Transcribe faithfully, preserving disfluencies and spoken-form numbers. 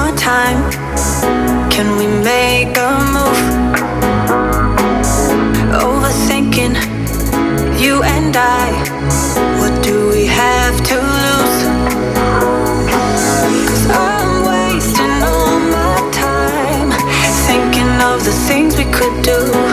more time? Can we make a move? Overthinking, you and I. What do we have to lose? 'Cause I'm wasting all my time thinking of the things we could do.